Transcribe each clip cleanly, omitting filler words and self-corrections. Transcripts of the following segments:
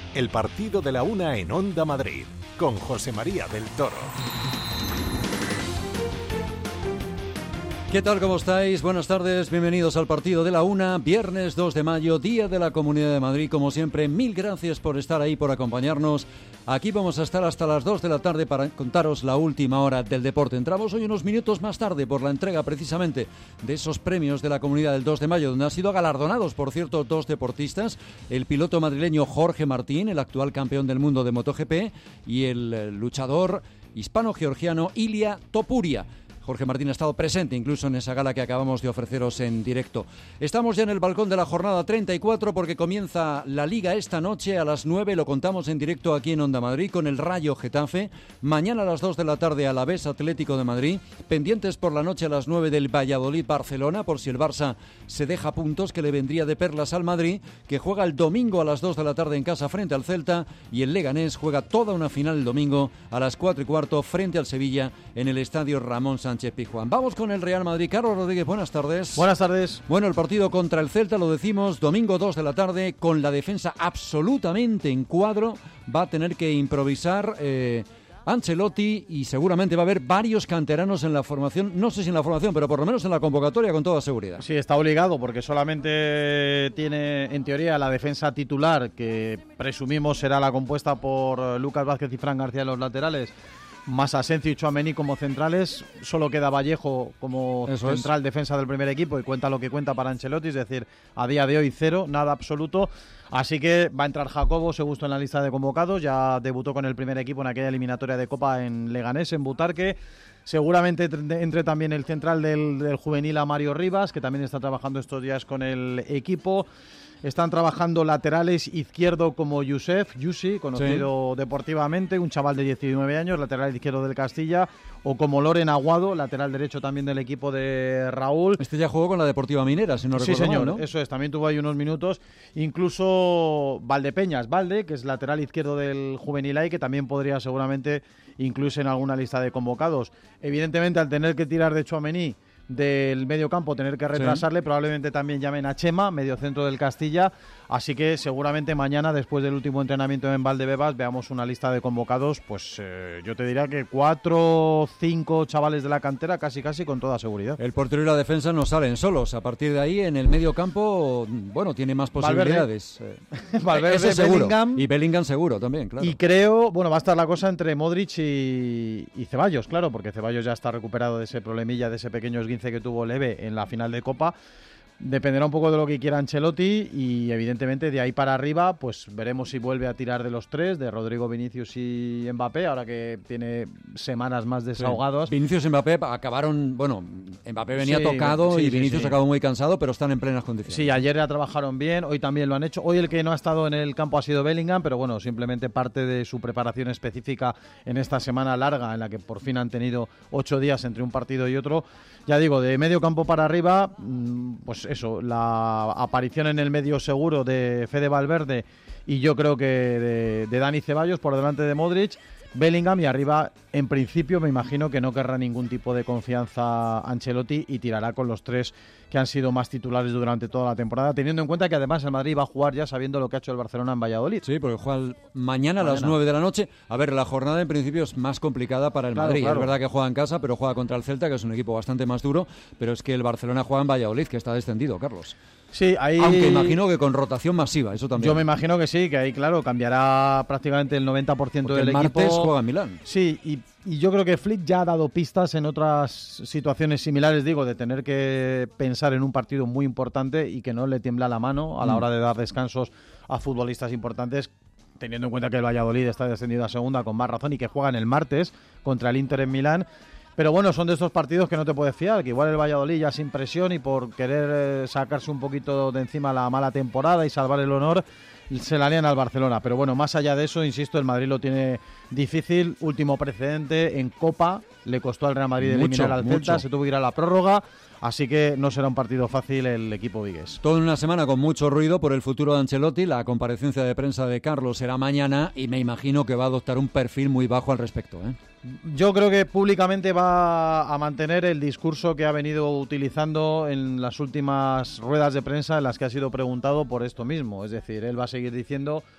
el partido de la una en Onda Madrid, con José María del Toro. ¿Qué tal? ¿Cómo estáis? Buenas tardes, bienvenidos al partido de la una, viernes 2 de mayo, Día de la Comunidad de Madrid. Como siempre, mil gracias por estar ahí, por acompañarnos. Aquí vamos a estar hasta las 2 de la tarde para contaros la última hora del deporte. Entramos hoy unos minutos más tarde por la entrega precisamente de esos premios de la Comunidad del 2 de mayo, donde han sido galardonados, por cierto, dos deportistas, el piloto madrileño Jorge Martín, el actual campeón del mundo de MotoGP, y el luchador hispano-georgiano Ilia Topuria. Jorge Martín ha estado presente incluso en esa gala que acabamos de ofreceros en directo. Estamos ya en el balcón de la jornada 34 porque comienza la Liga esta noche a las 9. Lo contamos en directo aquí en Onda Madrid con el Rayo Getafe. Mañana a las 2 de la tarde Alavés Atlético de Madrid. Pendientes por la noche a las 9 del Valladolid Barcelona, por si el Barça se deja puntos, que le vendría de perlas al Madrid, que juega el domingo a las 2 de la tarde en casa frente al Celta, y el Leganés juega toda una final el domingo a las 4:15 frente al Sevilla en el estadio Ramón Sánchez Pizjuán. Vamos con el Real Madrid. Carlos Rodríguez, buenas tardes. Buenas tardes. Bueno, el partido contra el Celta, lo decimos, domingo 2 de la tarde, con la defensa absolutamente en cuadro. Va a tener que improvisar Ancelotti, y seguramente va a haber varios canteranos en la formación, no sé si en la formación, pero por lo menos en la convocatoria con toda seguridad. Sí, está obligado porque solamente tiene en teoría la defensa titular, que presumimos será la compuesta por Lucas Vázquez y Fran García en los laterales, más Asencio y Tchouaméni como centrales. Solo queda Vallejo como central defensa del primer equipo, y cuenta lo que cuenta para Ancelotti, es decir, a día de hoy cero, nada absoluto. Así que va a entrar Jacobo Segusto en la lista de convocados. Ya debutó con el primer equipo en aquella eliminatoria de Copa en Leganés, en Butarque. Seguramente entre también el central del juvenil, a Mario Rivas, que también está trabajando estos días con el equipo. Están trabajando laterales izquierdo como Yusi, conocido deportivamente, un chaval de 19 años, lateral izquierdo del Castilla, o como Loren Aguado, lateral derecho también del equipo de Raúl. Este ya jugó con la Deportiva Minera, si no recuerdo Sí, señor, mal, ¿no? Eso es, también tuvo ahí unos minutos. Incluso Valdepeñas, que es lateral izquierdo del Juvenil A, que también podría seguramente incluirse en alguna lista de convocados. Evidentemente, al tener que tirar de Tchouaméni del medio campo, tener que retrasarle, probablemente también llamen a Chema, mediocentro del Castilla, así que seguramente mañana, después del último entrenamiento en Valdebebas, veamos una lista de convocados, pues yo te diría que 4 o 5 chavales de la cantera, casi con toda seguridad. El portero y la defensa no salen solos, a partir de ahí en el medio campo, bueno, tiene más posibilidades. Valverde, Eso seguro. Bellingham, y Bellingham seguro también, claro. Y creo, bueno, va a estar la cosa entre Modric y Ceballos, claro, porque Ceballos ya está recuperado de ese problemilla, de ese pequeño esguince que tuvo leve en la final de Copa. Dependerá un poco de lo que quiera Ancelotti, y evidentemente de ahí para arriba pues veremos si vuelve a tirar de los tres, de Rodrigo, Vinicius y Mbappé, ahora que tiene semanas más desahogados. Vinicius y Mbappé acabaron, bueno, Mbappé venía tocado y Vinicius acabó muy cansado, pero están en plenas condiciones. Sí, ayer ya trabajaron bien, hoy también lo han hecho. Hoy el que no ha estado en el campo ha sido Bellingham, pero bueno, simplemente parte de su preparación específica en esta semana larga, en la que por fin han tenido 8 días entre un partido y otro. Ya digo, de medio campo para arriba, pues eso, la aparición en el medio seguro de Fede Valverde, y yo creo que de Dani Ceballos por delante de Modric, Bellingham, y arriba en principio me imagino que no querrá ningún tipo de confianza Ancelotti y tirará con los tres que han sido más titulares durante toda la temporada, teniendo en cuenta que además el Madrid va a jugar ya sabiendo lo que ha hecho el Barcelona en Valladolid. Sí, porque juega mañana a las 9 de la noche. A ver, la jornada en principio es más complicada para el Madrid. Claro. Es verdad que juega en casa, pero juega contra el Celta, que es un equipo bastante más duro, pero es que el Barcelona juega en Valladolid, que está descendido, Carlos. Sí, ahí... Aunque imagino que con rotación masiva, eso también. Yo me imagino que sí, que ahí, claro, cambiará prácticamente el 90% porque del el equipo. El martes juega en Milán. Sí, y yo creo que Flick ya ha dado pistas en otras situaciones similares, digo, de tener que pensar en un partido muy importante y que no le tiembla la mano a la hora de dar descansos a futbolistas importantes, teniendo en cuenta que el Valladolid está descendido a segunda con más razón y que juegan el martes contra el Inter en Milán. Pero bueno, son de estos partidos que no te puedes fiar, que igual el Valladolid ya sin presión y por querer sacarse un poquito de encima la mala temporada y salvar el honor, se la lían al Barcelona. Pero bueno, más allá de eso, insisto, el Madrid lo tiene difícil. Último precedente en Copa, le costó al Real Madrid eliminar al Celta, se tuvo que ir a la prórroga. Así que no será un partido fácil el equipo vigués. Toda una semana con mucho ruido por el futuro de Ancelotti. La comparecencia de prensa de Carlos será mañana y me imagino que va a adoptar un perfil muy bajo al respecto, ¿eh? Yo creo que públicamente va a mantener el discurso que ha venido utilizando en las últimas ruedas de prensa en las que ha sido preguntado por esto mismo. Es decir, él va a seguir diciendo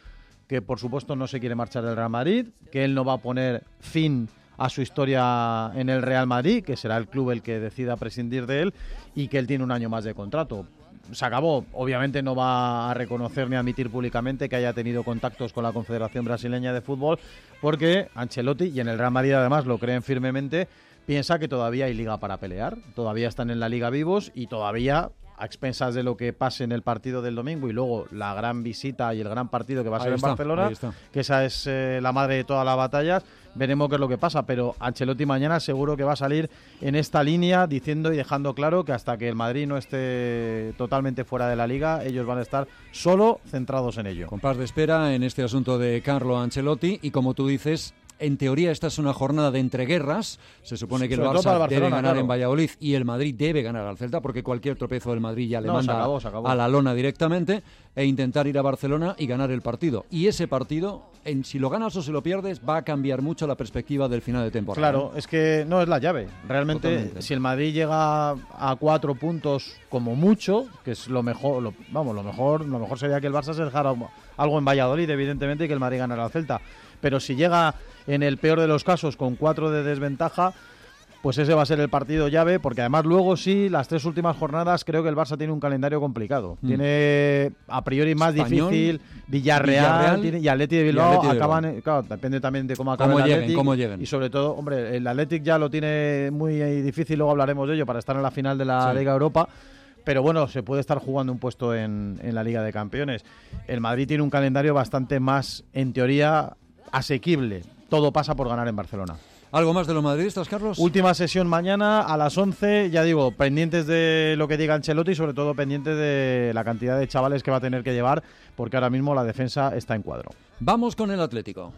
que por supuesto no se quiere marchar del Real Madrid, que él no va a poner fin a su historia en el Real Madrid, que será el club el que decida prescindir de él, y que él tiene un año más de contrato. Se acabó. Obviamente no va a reconocer ni admitir públicamente que haya tenido contactos con la Confederación Brasileña de Fútbol, porque Ancelotti, y en el Real Madrid además lo creen firmemente, piensa que todavía hay liga para pelear, todavía están en la liga vivos y todavía, a expensas de lo que pase en el partido del domingo y luego la gran visita y el gran partido que va a ser en Barcelona, que esa es la madre de todas las batallas, veremos qué es lo que pasa, pero Ancelotti mañana seguro que va a salir en esta línea diciendo y dejando claro que hasta que el Madrid no esté totalmente fuera de la liga, ellos van a estar solo centrados en ello. Compás de espera en este asunto de Carlo Ancelotti, y como tú dices, en teoría esta es una jornada de entreguerras. Se supone que el Barça debe ganar en Valladolid y el Madrid debe ganar al Celta, porque cualquier tropiezo del Madrid ya le manda se acabó. a la lona directamente, e intentar ir a Barcelona y ganar el partido. Y ese partido, si lo ganas o si lo pierdes, va a cambiar mucho la perspectiva del final de temporada. Claro, es que no es la llave. Realmente, totalmente. Si el Madrid llega a 4 puntos como mucho, que es lo mejor, lo mejor sería que el Barça se dejara algo en Valladolid, evidentemente, y que el Madrid ganara al Celta. Pero si llega en el peor de los casos con 4 de desventaja, pues ese va a ser el partido llave, porque además luego sí, las 3 últimas jornadas creo que el Barça tiene un calendario complicado. Tiene a priori más Español, difícil Villarreal y Atleti de Bilbao. Claro, depende también de cómo acabe el Athletic. Cómo lleguen. Y sobre todo, hombre, el Athletic ya lo tiene muy difícil, luego hablaremos de ello, para estar en la final de la Liga Europa. Pero bueno, se puede estar jugando un puesto en la Liga de Campeones. El Madrid tiene un calendario bastante más, en teoría, asequible. Todo pasa por ganar en Barcelona. ¿Algo más de los madridistas, Carlos? Última sesión mañana a las 11, ya digo, pendientes de lo que diga Ancelotti y sobre todo pendientes de la cantidad de chavales que va a tener que llevar, porque ahora mismo la defensa está en cuadro. Vamos con el Atlético.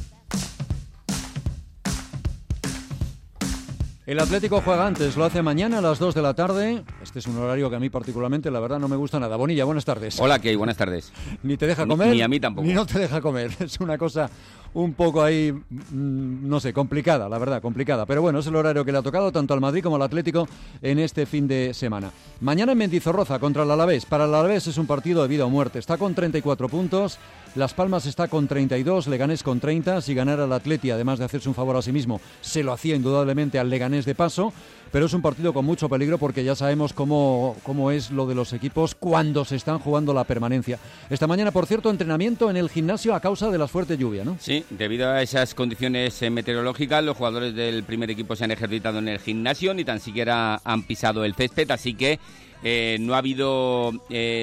El Atlético juega antes, lo hace mañana a las 2 de la tarde. Este es un horario que a mí particularmente, la verdad, no me gusta nada. Bonilla, buenas tardes. Hola, Key, buenas tardes. Ni te deja comer. Ni a mí tampoco. Ni no te deja comer. Es una cosa un poco ahí, no sé, complicada, la verdad, complicada. Pero bueno, es el horario que le ha tocado tanto al Madrid como al Atlético en este fin de semana. Mañana en Mendizorroza contra el Alavés. Para el Alavés es un partido de vida o muerte. Está con 34 puntos. Las Palmas está con 32, Leganés con 30. Si ganara el Atleti, además de hacerse un favor a sí mismo, se lo hacía indudablemente al Leganés de paso. Pero es un partido con mucho peligro porque ya sabemos cómo es lo de los equipos cuando se están jugando la permanencia. Esta mañana, por cierto, entrenamiento en el gimnasio a causa de las fuertes lluvias, ¿no? Sí, debido a esas condiciones meteorológicas, los jugadores del primer equipo se han ejercitado en el gimnasio, ni tan siquiera han pisado el césped, así que no ha habido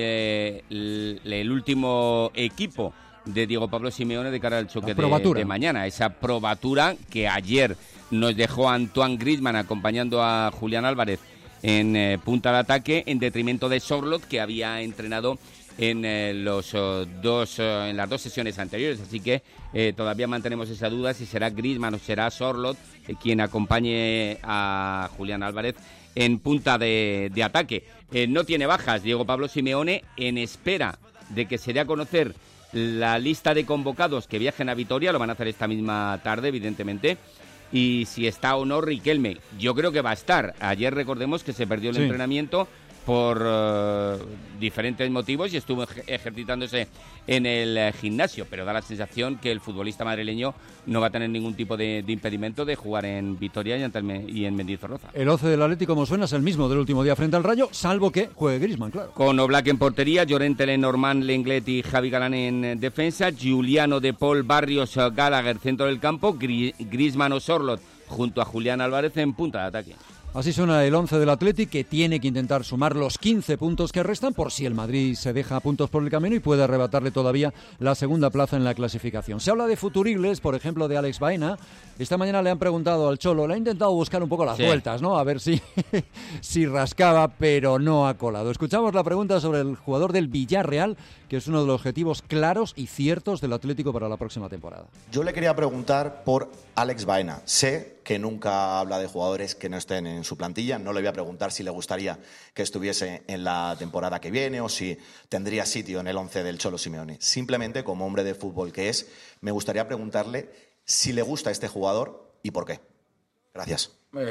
el último equipo de Diego Pablo Simeone de cara al choque de mañana. Esa probatura que ayer nos dejó Antoine Griezmann acompañando a Julián Álvarez en punta de ataque, en detrimento de Sorloth, que había entrenado en las dos sesiones anteriores. Así que todavía mantenemos esa duda si será Griezmann o será Sorloth quien acompañe a Julián Álvarez en punta de ataque. No tiene bajas Diego Pablo Simeone, en espera de que se dé a conocer la lista de convocados que viajen a Vitoria. Lo van a hacer esta misma tarde, evidentemente. Y si está o no Riquelme, yo creo que va a estar. Ayer recordemos que se perdió el entrenamiento por diferentes motivos y estuvo ejercitándose en el gimnasio, pero da la sensación que el futbolista madrileño no va a tener ningún tipo de impedimento de jugar en Vitoria y en Mendizorroza. El 11 del Atlético, como suena, es el mismo del último día frente al Rayo, salvo que juegue Griezmann, claro. Con Oblak en portería, Llorente, Lenormand, Lenglet y Javi Galán en defensa, Giuliano, De Paul, Barrios, Gallagher centro del campo, Griezmann o Sorloth junto a Julián Álvarez en punta de ataque. Así suena el 11 del Athletic, que tiene que intentar sumar los 15 puntos que restan por si el Madrid se deja puntos por el camino y puede arrebatarle todavía la segunda plaza en la clasificación. Se habla de futuribles, por ejemplo, de Alex Baena. Esta mañana le han preguntado al Cholo, le ha intentado buscar un poco las vueltas, ¿no? A ver si rascaba, pero no ha colado. Escuchamos la pregunta sobre el jugador del Villarreal, que es uno de los objetivos claros y ciertos del Atlético para la próxima temporada. Yo le quería preguntar por Alex Baena. Sé que nunca habla de jugadores que no estén en su plantilla. No le voy a preguntar si le gustaría que estuviese en la temporada que viene o si tendría sitio en el 11 del Cholo Simeone. Simplemente, como hombre de fútbol que es, me gustaría preguntarle si le gusta este jugador y por qué. Gracias.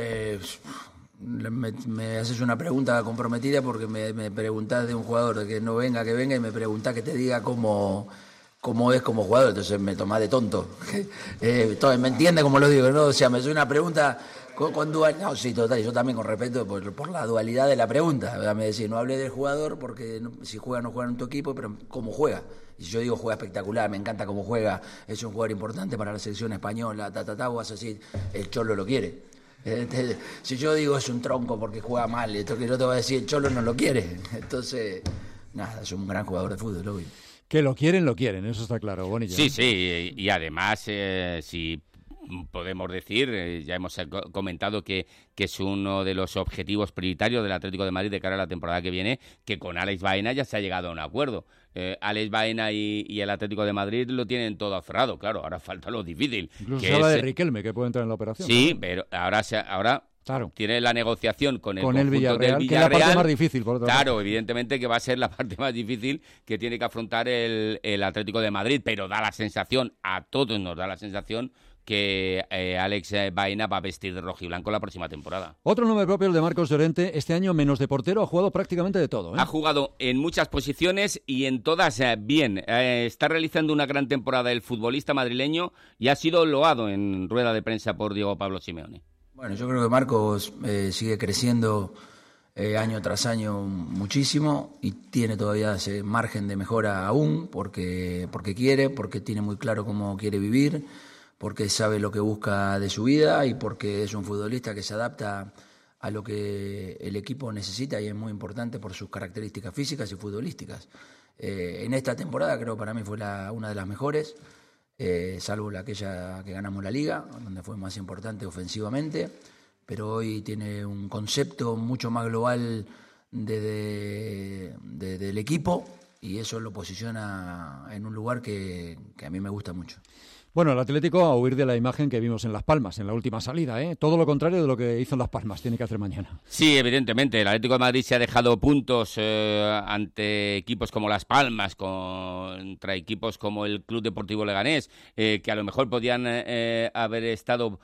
Me haces una pregunta comprometida porque me preguntás de un jugador de que no venga, que venga, y me preguntás que te diga cómo cómo es como jugador, entonces me tomás de tonto. ¿Me entiende cómo lo digo? ¿No? O sea, me hace una pregunta con dualidad. No, sí, total, yo también con respeto por la dualidad de la pregunta. Me decís, no hablé del jugador porque si juega no juega en tu equipo, pero cómo juega. Y si yo digo juega espectacular, me encanta cómo juega, es un jugador importante para la selección española, vos así, el Cholo lo quiere. Si yo digo es un tronco porque juega mal, esto que yo te voy a decir, el Cholo no lo quiere. Entonces, nada, es un gran jugador de fútbol, obvio. Que lo quieren, eso está claro, Bonilla. Sí, y además, si podemos decir, ya hemos comentado que es uno de los objetivos prioritarios del Atlético de Madrid de cara a la temporada que viene, que con Alex Baena ya se ha llegado a un acuerdo. Alex Baena y el Atlético de Madrid lo tienen todo cerrado, claro, ahora falta lo difícil. Incluso se habla de Riquelme, que puede entrar en la operación. Sí, ¿no? pero ahora claro, tiene la negociación con el Villarreal, del Villarreal, que es la parte más difícil, por otra claro, parte. evidentemente que va a ser la parte más difícil que tiene que afrontar el Atlético de Madrid, pero da la sensación, a todos nos da la sensación, que Alex Baena va a vestir de rojiblanco la próxima temporada. Otro nombre propio, el de Marcos Llorente, este año menos de portero, ha jugado prácticamente de todo. Ha jugado en muchas posiciones y en todas bien. Está realizando una gran temporada el futbolista madrileño y ha sido loado en rueda de prensa por Diego Pablo Simeone. Bueno, yo creo que Marcos sigue creciendo año tras año muchísimo y tiene todavía ese margen de mejora aún porque quiere, porque tiene muy claro cómo quiere vivir, porque sabe lo que busca de su vida y porque es un futbolista que se adapta a lo que el equipo necesita y es muy importante por sus características físicas y futbolísticas. En esta temporada creo para mí fue una de las mejores, salvo aquella que ganamos la Liga, donde fue más importante ofensivamente, pero hoy tiene un concepto mucho más global del equipo y eso lo posiciona en un lugar que a mí me gusta mucho. Bueno, el Atlético a huir de la imagen que vimos en Las Palmas, en la última salida, ¿eh? Todo lo contrario de lo que hizo en Las Palmas, tiene que hacer mañana. Sí, evidentemente, el Atlético de Madrid se ha dejado puntos ante equipos como Las Palmas, contra equipos como el Club Deportivo Leganés, que a lo mejor podían haber estado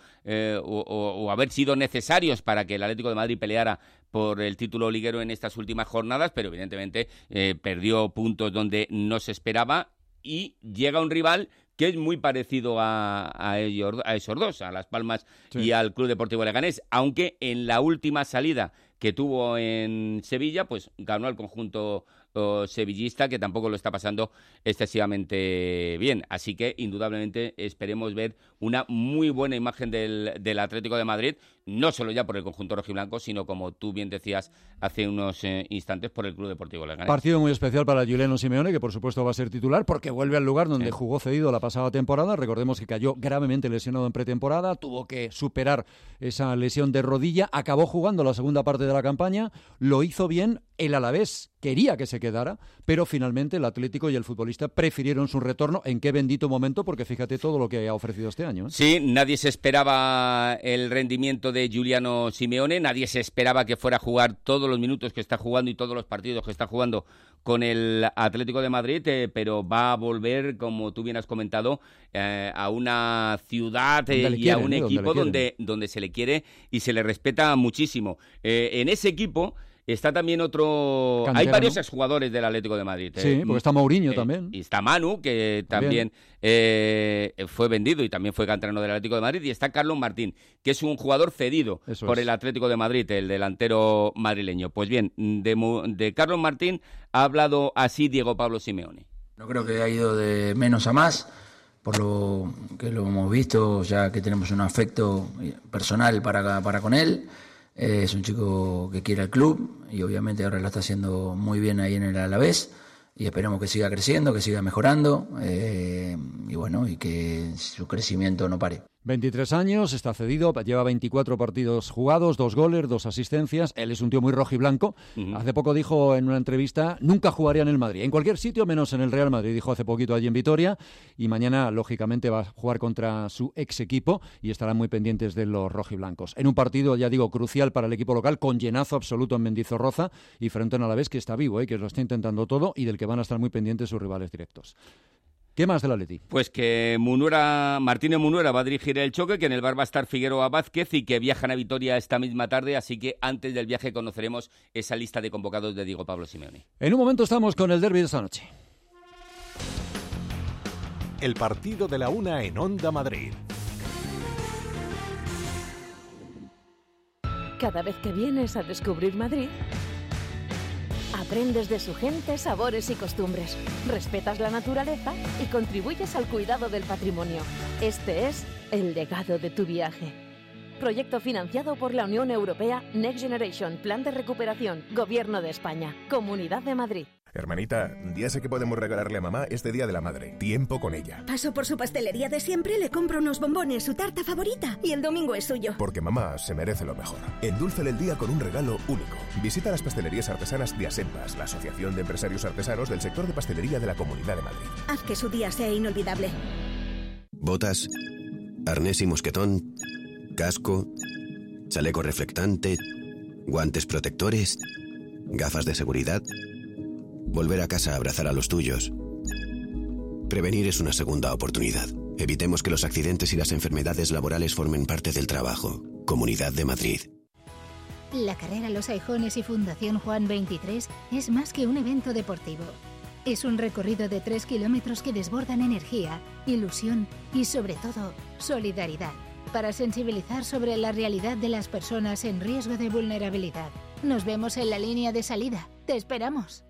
o haber sido necesarios para que el Atlético de Madrid peleara por el título liguero en estas últimas jornadas, pero evidentemente perdió puntos donde no se esperaba y llega un rival que es muy parecido a esos dos, a Las Palmas y al Club Deportivo Leganés, aunque en la última salida que tuvo en Sevilla, pues ganó al conjunto sevillista, que tampoco lo está pasando excesivamente bien. Así que, indudablemente, esperemos ver una muy buena imagen del Atlético de Madrid, no solo ya por el conjunto rojiblanco, sino, como tú bien decías hace unos instantes, por el Club Deportivo Leganés. Partido muy especial para Giuliano Simeone, que por supuesto va a ser titular, porque vuelve al lugar donde jugó cedido la pasada temporada. Recordemos que cayó gravemente lesionado en pretemporada, tuvo que superar esa lesión de rodilla, acabó jugando la segunda parte de la campaña, lo hizo bien. El Alavés quería que se quedara, pero finalmente el Atlético y el futbolista prefirieron su retorno. ¿En qué bendito momento? Porque fíjate todo lo que ha ofrecido este año, ¿eh? Sí, nadie se esperaba el rendimiento de Giuliano Simeone, nadie se esperaba que fuera a jugar todos los minutos que está jugando y todos los partidos que está jugando con el Atlético de Madrid, pero va a volver, como tú bien has comentado, a una ciudad y a un equipo donde se le quiere y se le respeta muchísimo. En ese equipo está también otro... Cantera, hay varios ¿no? exjugadores del Atlético de Madrid. Sí, porque está Mourinho también. Y está Manu, que también fue vendido y también fue canterano del Atlético de Madrid. Y está Carlos Martín, que es un jugador cedido por el Atlético de Madrid, el delantero madrileño. Pues bien, de Carlos Martín ha hablado así Diego Pablo Simeone. No creo que ha ido de menos a más, por lo que lo hemos visto, ya que tenemos un afecto personal para con él. Es un chico que quiere al club y obviamente ahora lo está haciendo muy bien ahí en el Alavés y esperemos que siga creciendo, que siga mejorando y bueno, y que su crecimiento no pare. 23 años, está cedido, lleva 24 partidos jugados, 2 goles, 2 asistencias. Él es un tío muy rojiblanco. Hace poco dijo en una entrevista, nunca jugaría en el Madrid, en cualquier sitio menos en el Real Madrid, dijo hace poquito allí en Vitoria, y mañana lógicamente va a jugar contra su ex equipo y estarán muy pendientes de los rojiblancos. En un partido, ya digo, crucial para el equipo local, con llenazo absoluto en Mendizorroza y frente a un Alavés que está vivo, que lo está intentando todo y del que van a estar muy pendientes sus rivales directos. ¿Qué más del Atleti? Pues que Martínez Munuera va a dirigir el choque, que en el bar va a estar Figueroa Vázquez y que viajan a Vitoria esta misma tarde, así que antes del viaje conoceremos esa lista de convocados de Diego Pablo Simeone. En un momento estamos con el derbi de esta noche. El partido de la una en Onda Madrid. Cada vez que vienes a descubrir Madrid, aprendes de su gente, sabores y costumbres, respetas la naturaleza y contribuyes al cuidado del patrimonio. Este es el legado de tu viaje. Proyecto financiado por la Unión Europea Next Generation, Plan de Recuperación, Gobierno de España, Comunidad de Madrid. Hermanita, ya sé que podemos regalarle a mamá este Día de la Madre. Tiempo con ella. Paso por su pastelería de siempre, le compro unos bombones, su tarta favorita, y el domingo es suyo. Porque mamá se merece lo mejor. Endúlcele el día con un regalo único. Visita las pastelerías artesanas de Asempas, la Asociación de Empresarios Artesanos del sector de pastelería de la Comunidad de Madrid. Haz que su día sea inolvidable. Botas, arnés y mosquetón, casco, chaleco reflectante, guantes protectores, gafas de seguridad. Volver a casa a abrazar a los tuyos. Prevenir es una segunda oportunidad. Evitemos que los accidentes y las enfermedades laborales formen parte del trabajo. Comunidad de Madrid. La carrera Los Aijones y Fundación Juan 23 es más que un evento deportivo. Es un recorrido de 3 kilómetros que desbordan energía, ilusión y, sobre todo, solidaridad, para sensibilizar sobre la realidad de las personas en riesgo de vulnerabilidad. Nos vemos en la línea de salida. ¡Te esperamos!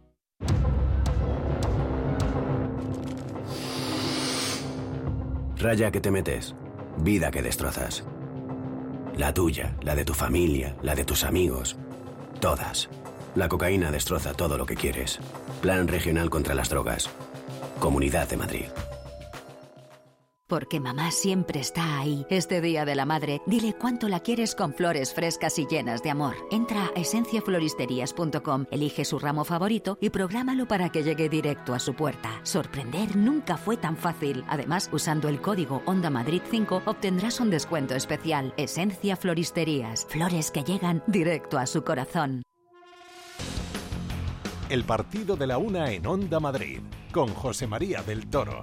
Raya que te metes, vida que destrozas. La tuya, la de tu familia, la de tus amigos. Todas. La cocaína destroza todo lo que quieres. Plan Regional contra las Drogas. Comunidad de Madrid. Porque mamá siempre está ahí. Este Día de la Madre, dile cuánto la quieres con flores frescas y llenas de amor. Entra a esenciafloristerías.com, elige su ramo favorito y prográmalo para que llegue directo a su puerta. Sorprender nunca fue tan fácil. Además, usando el código Onda Madrid 5 obtendrás un descuento especial. Esencia Floristerías. Flores que llegan directo a su corazón. El partido de la una en Onda Madrid, con José María del Toro.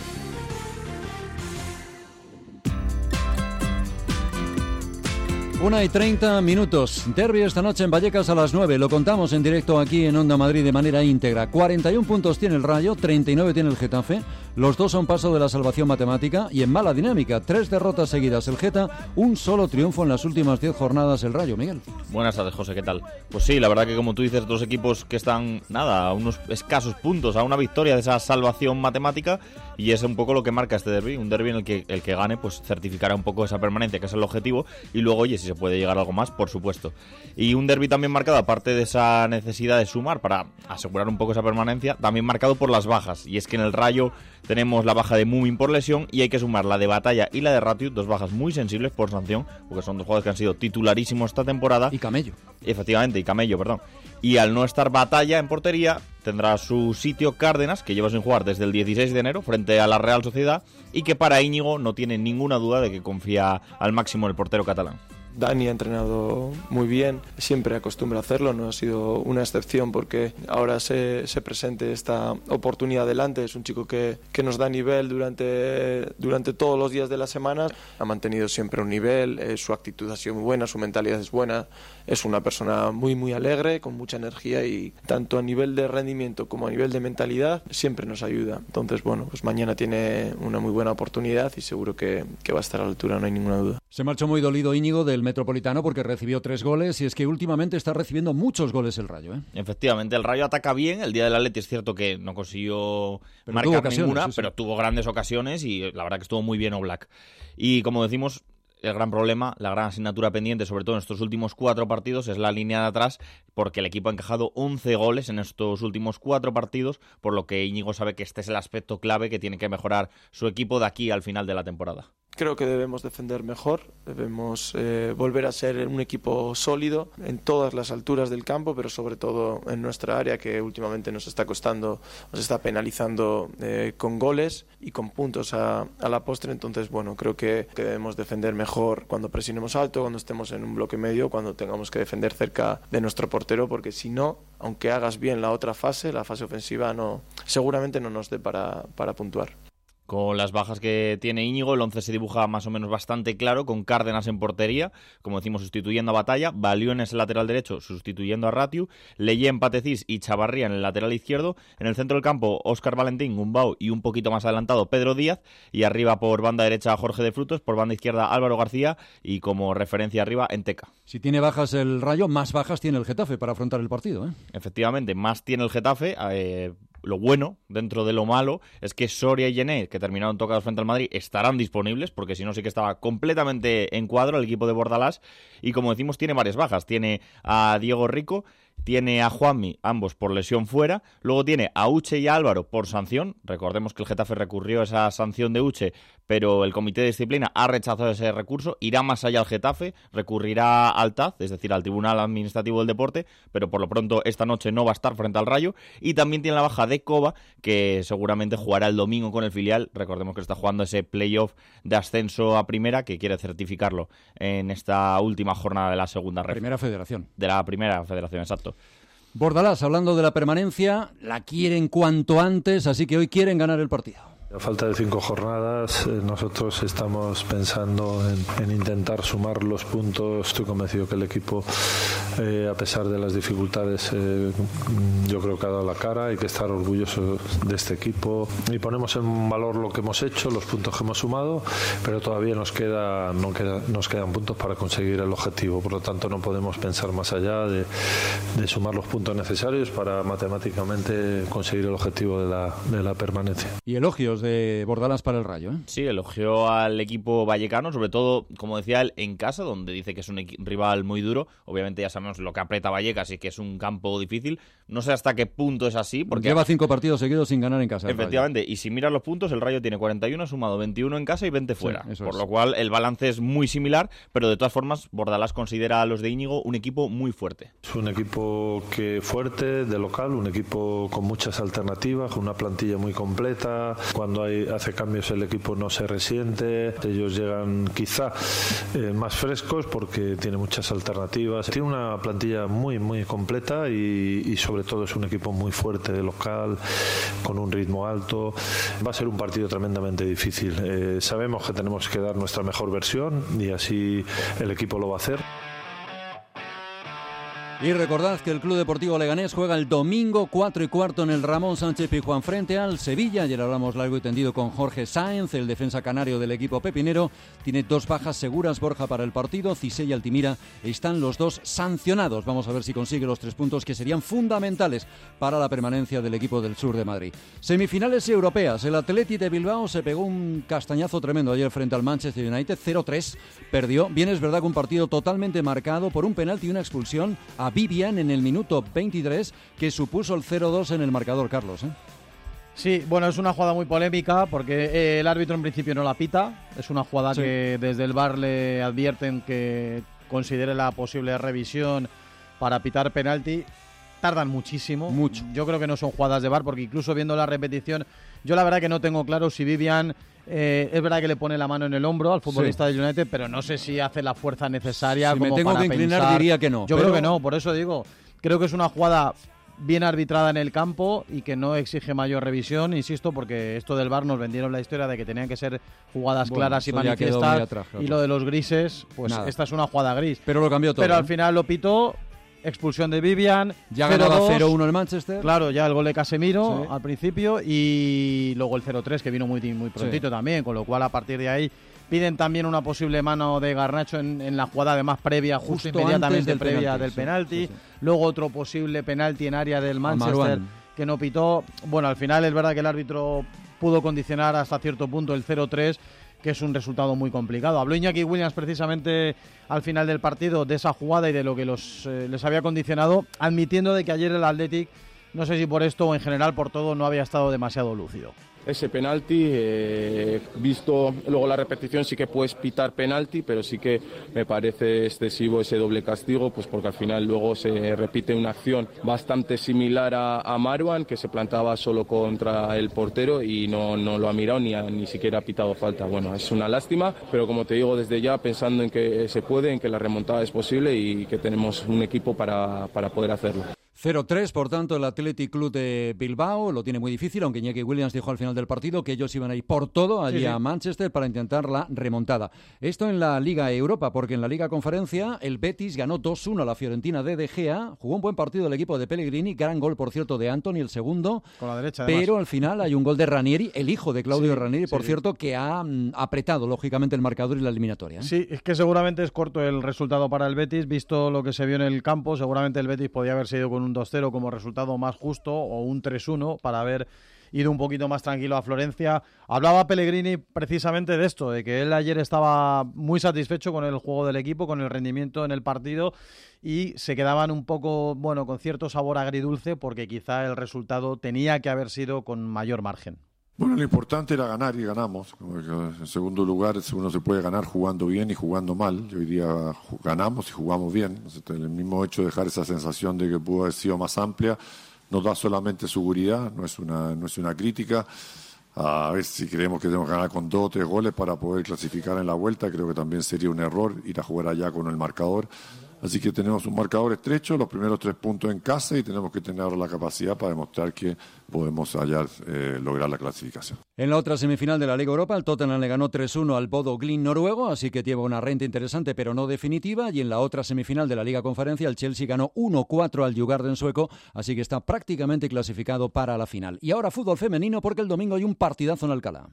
1:30. Derbi esta noche en Vallecas a las 9. Lo contamos en directo aquí en Onda Madrid de manera íntegra. 41 puntos tiene el Rayo, 39 tiene el Getafe. Los dos son paso de la salvación matemática y en mala dinámica. 3 derrotas seguidas el Geta, un solo triunfo en las últimas 10 jornadas el Rayo. Miguel. Buenas tardes, José, ¿qué tal? Pues sí, la verdad que como tú dices, dos equipos que están, a unos escasos puntos, a una victoria de esa salvación matemática, y es un poco lo que marca este derbi, un derbi en el que gane pues certificará un poco esa permanencia, que es el objetivo, y luego, oye, si se puede llegar a algo más, por supuesto. Y un derbi también marcado, aparte de esa necesidad de sumar para asegurar un poco esa permanencia, también marcado por las bajas, y es que en el Rayo tenemos la baja de Mumin por lesión y hay que sumar la de Batalla y la de Ratiu, dos bajas muy sensibles por sanción, porque son dos jugadores que han sido titularísimos esta temporada. Y Camello. Efectivamente, y Camello, perdón. Y al no estar Batalla en portería, tendrá su sitio Cárdenas, que lleva sin jugar desde el 16 de enero frente a la Real Sociedad, y que para Íñigo no tiene ninguna duda de que confía al máximo en el portero catalán. Dani ha entrenado muy bien, siempre acostumbra a hacerlo, no ha sido una excepción porque ahora se presente esta oportunidad delante. Es un chico que nos da nivel durante todos los días de la semana, ha mantenido siempre un nivel, su actitud ha sido muy buena, su mentalidad es buena, es una persona muy muy alegre, con mucha energía y tanto a nivel de rendimiento como a nivel de mentalidad siempre nos ayuda. Entonces, bueno, pues mañana tiene una muy buena oportunidad y seguro que va a estar a la altura, no hay ninguna duda. Se marchó muy dolido Íñigo del Metropolitano porque recibió 3 goles y es que últimamente está recibiendo muchos goles el Rayo, ¿eh? Efectivamente, el Rayo ataca bien. El día del Atleti es cierto que no consiguió marcar ninguna, sí. Pero tuvo grandes ocasiones y la verdad que estuvo muy bien Oblak. Y como decimos, el gran problema, la gran asignatura pendiente, sobre todo en estos últimos 4 partidos, es la línea de atrás, porque el equipo ha encajado 11 goles en estos últimos 4 partidos, por lo que Íñigo sabe que este es el aspecto clave que tiene que mejorar su equipo de aquí al final de la temporada. Creo que debemos defender mejor, debemos volver a ser un equipo sólido en todas las alturas del campo, pero sobre todo en nuestra área, que últimamente nos está costando, nos está penalizando con goles y con puntos a la postre. Entonces, bueno, creo que debemos defender mejor cuando presionemos alto, cuando estemos en un bloque medio, cuando tengamos que defender cerca de nuestro portero, porque si no, aunque hagas bien la otra fase, la fase ofensiva, seguramente no nos dé para puntuar. Con las bajas que tiene Íñigo, el 11 se dibuja más o menos bastante claro, con Cárdenas en portería, como decimos, sustituyendo a Batalla, Baliones en el lateral derecho, sustituyendo a Ratiu, Leyen, Patecís y Chavarría en el lateral izquierdo, en el centro del campo, Óscar Valentín, Gumbau y un poquito más adelantado Pedro Díaz, y arriba por banda derecha Jorge de Frutos, por banda izquierda Álvaro García y como referencia arriba Enteca. Si tiene bajas el Rayo, más bajas tiene el Getafe para afrontar el partido, ¿eh? Efectivamente, más tiene el Getafe. Lo bueno, dentro de lo malo, es que Soria y Yené, que terminaron tocados frente al Madrid, estarán disponibles, porque si no sí que estaba completamente en cuadro el equipo de Bordalás, y como decimos tiene varias bajas. Tiene a Diego Rico, tiene a Juanmi, ambos por lesión fuera, luego tiene a Uche y a Álvaro por sanción. Recordemos que el Getafe recurrió a esa sanción de Uche, pero el comité de disciplina ha rechazado ese recurso, irá más allá al Getafe, recurrirá al TAD, es decir, al Tribunal Administrativo del Deporte, pero por lo pronto esta noche no va a estar frente al Rayo, y también tiene la baja de Coba, que seguramente jugará el domingo con el filial. Recordemos que está jugando ese playoff de ascenso a primera, que quiere certificarlo en esta última jornada de la segunda red. Primera federación. De la primera federación, exacto. Bordalás, hablando de la permanencia, la quieren cuanto antes, así que hoy quieren ganar el partido. A falta de 5 jornadas, nosotros estamos pensando en intentar sumar los puntos. Estoy convencido que el equipo, a pesar de las dificultades, yo creo que ha dado la cara. Hay que estar orgullosos de este equipo y ponemos en valor lo que hemos hecho, los puntos que hemos sumado, pero todavía nos quedan puntos para conseguir el objetivo. Por lo tanto, no podemos pensar más allá de sumar los puntos necesarios para matemáticamente conseguir el objetivo de la permanencia. Y elogios de Bordalás para el Rayo, ¿eh? Sí, elogió al equipo vallecano, sobre todo, como decía él, en casa, donde dice que es un rival muy duro. Obviamente ya sabemos lo que aprieta Vallecas y que es un campo difícil. No sé hasta qué punto es así, porque lleva 5 partidos seguidos sin ganar en casa. Efectivamente, y si miras los puntos, el Rayo tiene 41, ha sumado 21 en casa y 20 fuera. Sí, por lo cual el balance es muy similar, pero de todas formas Bordalás considera a los de Íñigo un equipo muy fuerte. Es un equipo fuerte, de local, un equipo con muchas alternativas, con una plantilla muy completa. Cuando hace cambios el equipo no se resiente, ellos llegan quizá más frescos porque tiene muchas alternativas. Tiene una plantilla muy completa y sobre todo es un equipo muy fuerte de local, con un ritmo alto. Va a ser un partido tremendamente difícil. Sabemos que tenemos que dar nuestra mejor versión y así el equipo lo va a hacer. Y recordad que el Club Deportivo Leganés juega el domingo 4:15 en el Ramón Sánchez Pizjuán frente al Sevilla. Ayer hablamos largo y tendido con Jorge Sáenz, el defensa canario del equipo pepinero. Tiene 2 bajas seguras Borja para el partido. Cissé y Altimira están los 2 sancionados. Vamos a ver si consigue los 3 puntos que serían fundamentales para la permanencia del equipo del sur de Madrid. Semifinales europeas. El Athletic de Bilbao se pegó un castañazo tremendo ayer frente al Manchester United. 0-3. Perdió. Bien es verdad que un partido totalmente marcado por un penalti y una expulsión a Vivian en el minuto 23, que supuso el 0-2 en el marcador, Carlos, ¿eh? Sí, bueno, es una jugada muy polémica porque el árbitro en principio no la pita. Es una jugada que desde el VAR le advierten que considere la posible revisión para pitar penalti. Tardan muchísimo. Mucho. Yo creo que no son jugadas de VAR porque incluso viendo la repetición, yo la verdad que no tengo claro si Vivian... es verdad que le pone la mano en el hombro al futbolista del United, pero no sé si hace la fuerza necesaria. Si como me tengo para que inclinar pensar. diría que no. Yo creo que no, por eso digo. Creo que es una jugada bien arbitrada en el campo y que no exige mayor revisión, insisto, porque esto del VAR nos vendieron la historia de que tenían que ser jugadas claras y manifiestas, y lo de los grises, pues nada. Esta es una jugada gris. Pero lo cambió todo. Pero al final lo pitó. Expulsión de Vivian. Ya ganaba 0-1 el Manchester. Claro, ya el gol de Casemiro al principio y luego el 0-3 que vino muy prontito también, con lo cual a partir de ahí piden también una posible mano de Garnacho en la jugada además previa, justo inmediatamente previa del penalti. Luego otro posible penalti en área del Manchester que no pitó. Bueno, al final es verdad que el árbitro pudo condicionar hasta cierto punto el 0-3, que es un resultado muy complicado. Habló Iñaki Williams precisamente al final del partido de esa jugada y de lo que les había condicionado, admitiendo de que ayer el Athletic, no sé si por esto o en general por todo, no había estado demasiado lúcido. Ese penalti, visto luego la repetición, sí que puedes pitar penalti, pero sí que me parece excesivo ese doble castigo, pues porque al final luego se repite una acción bastante similar a Marwan, que se plantaba solo contra el portero y no lo ha mirado ni siquiera ha pitado falta. Bueno, es una lástima, pero como te digo, desde ya pensando en que se puede, en que la remontada es posible y que tenemos un equipo para poder hacerlo. 0-3, por tanto, el Athletic Club de Bilbao lo tiene muy difícil, aunque Iñaki Williams dijo al final del partido que ellos iban a ir por todo allí a Manchester para intentar la remontada. Esto en la Liga Europa, porque en la Liga Conferencia el Betis ganó 2-1 a la Fiorentina de De Gea, jugó un buen partido el equipo de Pellegrini, gran gol, por cierto, de Antony, el segundo, con la derecha, además. Pero al final hay un gol de Ranieri, el hijo de Claudio Ranieri, por cierto, que ha apretado, lógicamente, el marcador y la eliminatoria. Sí, es que seguramente es corto el resultado para el Betis, visto lo que se vio en el campo, seguramente el Betis podía haberse ido con un 2-0 como resultado más justo o un 3-1 para haber ido un poquito más tranquilo a Florencia. Hablaba Pellegrini precisamente de esto, de que él ayer estaba muy satisfecho con el juego del equipo, con el rendimiento en el partido y se quedaban un poco, bueno, con cierto sabor agridulce porque quizá el resultado tenía que haber sido con mayor margen. Bueno, lo importante era ganar y ganamos. En segundo lugar, uno se puede ganar jugando bien y jugando mal. Y hoy día ganamos y jugamos bien. El mismo hecho de dejar esa sensación de que pudo haber sido más amplia nos da solamente seguridad, no es una crítica. A ver si creemos que tenemos que ganar con 2 o 3 goles para poder clasificar en la vuelta. Creo que también sería un error ir a jugar allá con el marcador. Así que tenemos un marcador estrecho, los primeros 3 puntos en casa y tenemos que tener ahora la capacidad para demostrar que podemos allá lograr la clasificación. En la otra semifinal de la Liga Europa, el Tottenham le ganó 3-1 al Bodo Glimt noruego, así que lleva una renta interesante pero no definitiva. Y en la otra semifinal de la Liga Conferencia, el Chelsea ganó 1-4 al Djurgården sueco, así que está prácticamente clasificado para la final. Y ahora fútbol femenino, porque el domingo hay un partidazo en Alcalá.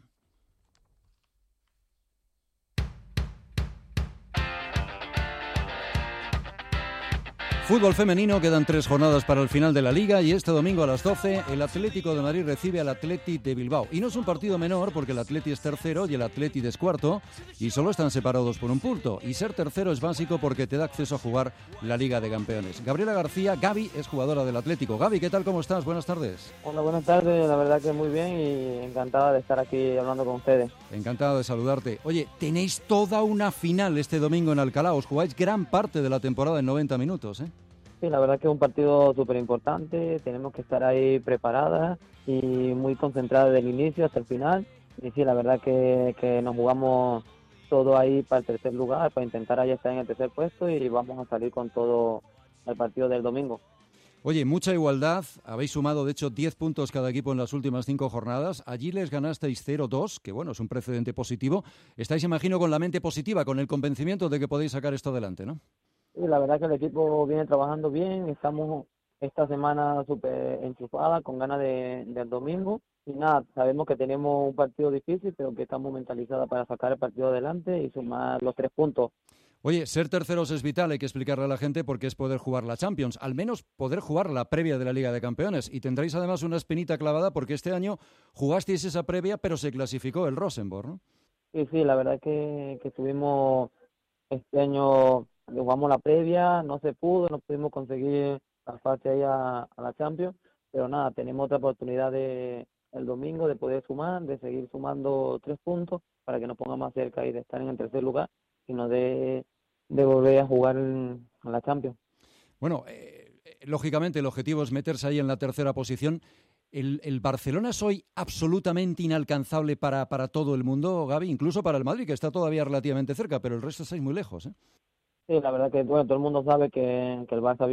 Fútbol femenino, quedan 3 jornadas para el final de la Liga y este domingo a las 12 el Atlético de Madrid recibe al Athletic de Bilbao. Y no es un partido menor porque el Athletic es tercero y el Athletic es cuarto y solo están separados por un punto. Y ser tercero es básico porque te da acceso a jugar la Liga de Campeones. Gabriela García, Gaby, es jugadora del Atlético. Gaby, ¿qué tal? ¿Cómo estás? Buenas tardes. Hola, buenas tardes. La verdad que muy bien y encantada de estar aquí hablando con ustedes. Encantado de saludarte. Oye, tenéis toda una final este domingo en Alcalá. Os jugáis gran parte de la temporada en 90 minutos, ¿eh? Sí, la verdad que es un partido súper importante, tenemos que estar ahí preparadas y muy concentradas desde el inicio hasta el final. Y sí, la verdad que nos jugamos todo ahí para el tercer lugar, para intentar ahí estar en el tercer puesto y vamos a salir con todo el partido del domingo. Oye, mucha igualdad, habéis sumado de hecho 10 puntos cada equipo en las últimas 5 jornadas, allí les ganasteis 0-2, que bueno, es un precedente positivo. Estáis, imagino, con la mente positiva, con el convencimiento de que podéis sacar esto adelante, ¿no? Sí, la verdad que el equipo viene trabajando bien, estamos esta semana súper enchufada, con ganas del domingo. Y nada, sabemos que tenemos un partido difícil, pero que estamos mentalizadas para sacar el partido adelante y sumar los 3 puntos. Oye, ser terceros es vital, hay que explicarle a la gente porque es poder jugar la Champions, al menos poder jugar la previa de la Liga de Campeones. Y tendréis además una espinita clavada porque este año jugasteis esa previa, pero se clasificó el Rosenborg, ¿no? Sí, la verdad que estuvimos este año... Jugamos la previa, no se pudo, no pudimos conseguir la fase ahí a la Champions, pero nada, tenemos otra oportunidad el domingo de poder sumar, de seguir sumando 3 puntos para que nos ponga más cerca y de estar en el tercer lugar, sino de volver a jugar en la Champions. Bueno, lógicamente el objetivo es meterse ahí en la tercera posición. ¿El Barcelona es hoy absolutamente inalcanzable para todo el mundo, Gaby? Incluso para el Madrid, que está todavía relativamente cerca, pero el resto estáis muy lejos, ¿eh? Sí, la verdad que bueno, todo el mundo sabe que el Barça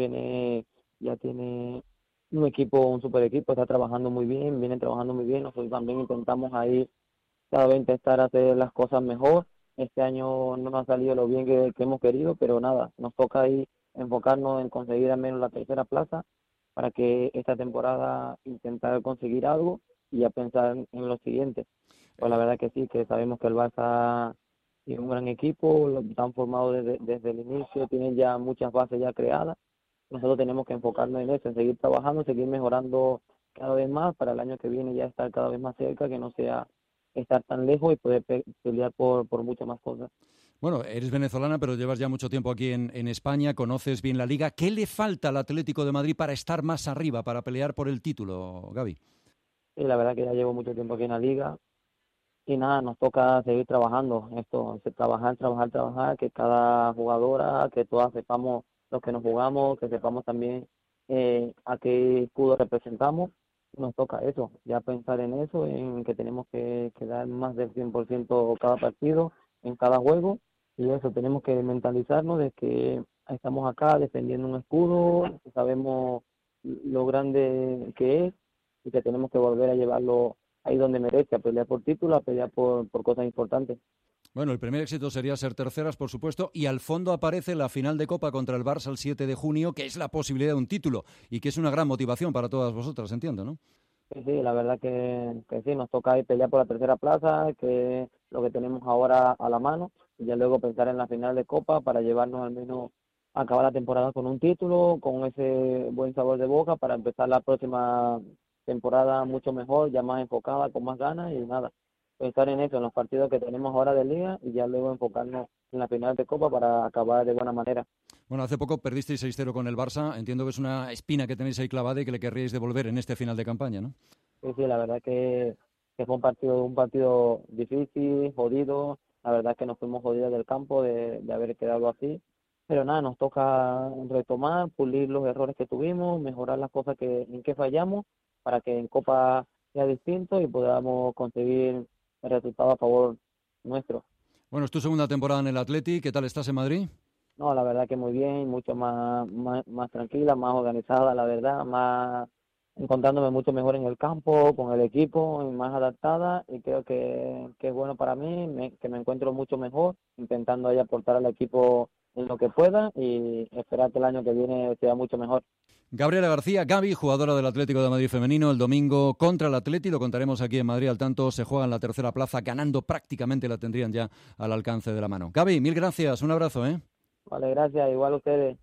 ya tiene un equipo, un super equipo, está trabajando muy bien, viene trabajando muy bien. Nosotros también intentamos ahí cada vez intentar hacer las cosas mejor. Este año no nos ha salido lo bien que hemos querido, pero nada, nos toca ahí enfocarnos en conseguir al menos la tercera plaza para que esta temporada intentar conseguir algo y ya pensar en lo siguiente. Pues la verdad que sí, que sabemos que el Barça tiene un gran equipo, lo están formados desde el inicio, tienen ya muchas bases ya creadas. Nosotros tenemos que enfocarnos en eso, en seguir trabajando, seguir mejorando cada vez más para el año que viene ya estar cada vez más cerca, que no sea estar tan lejos y poder pelear por muchas más cosas. Bueno, eres venezolana, pero llevas ya mucho tiempo aquí en España, conoces bien la Liga. ¿Qué le falta al Atlético de Madrid para estar más arriba, para pelear por el título, Gaby? Sí, la verdad que ya llevo mucho tiempo aquí en la Liga. Y nada, nos toca seguir trabajando, trabajar, que cada jugadora, que todas sepamos lo que nos jugamos, que sepamos también a qué escudo representamos. Nos toca eso, ya pensar en eso, en que tenemos que dar más del 100% cada partido, en cada juego, y eso, tenemos que mentalizarnos de que estamos acá defendiendo un escudo, sabemos lo grande que es y que tenemos que volver a llevarlo ahí donde merece, a pelear por título, a pelear por cosas importantes. Bueno, el primer éxito sería ser terceras, por supuesto, y al fondo aparece la final de Copa contra el Barça el 7 de junio, que es la posibilidad de un título y que es una gran motivación para todas vosotras, entiendo, ¿no? Sí, la verdad que sí, nos toca ahí pelear por la tercera plaza, que es lo que tenemos ahora a la mano, y ya luego pensar en la final de Copa para llevarnos al menos a acabar la temporada con un título, con ese buen sabor de boca, para empezar la próxima temporada mucho mejor, ya más enfocada, con más ganas y nada. Pensar en eso, en los partidos que tenemos ahora de Liga y ya luego enfocarnos en la final de Copa para acabar de buena manera. Bueno, hace poco perdisteis 6-0 con el Barça. Entiendo que es una espina que tenéis ahí clavada y que le querríais devolver en este final de campaña, ¿no? Sí, la verdad que fue un partido difícil, jodido. La verdad es que nos fuimos jodidos del campo de haber quedado así. Pero nada, nos toca retomar, pulir los errores que tuvimos, mejorar las cosas en que fallamos para que en Copa sea distinto y podamos conseguir el resultado a favor nuestro. Bueno, es tu segunda temporada en el Athletic. ¿Qué tal estás en Madrid? No, la verdad que muy bien, mucho más tranquila, más organizada, la verdad, encontrándome mucho mejor en el campo, con el equipo, más adaptada, y creo que es bueno para mí, que me encuentro mucho mejor, intentando ahí aportar al equipo en lo que pueda y esperar que el año que viene sea mucho mejor. Gabriela García, Gaby, jugadora del Atlético de Madrid femenino, el domingo contra el Atleti, lo contaremos aquí en Madrid al tanto, se juega en la tercera plaza, ganando prácticamente la tendrían ya al alcance de la mano. Gaby, mil gracias, un abrazo, ¿eh? Vale, gracias, igual a ustedes.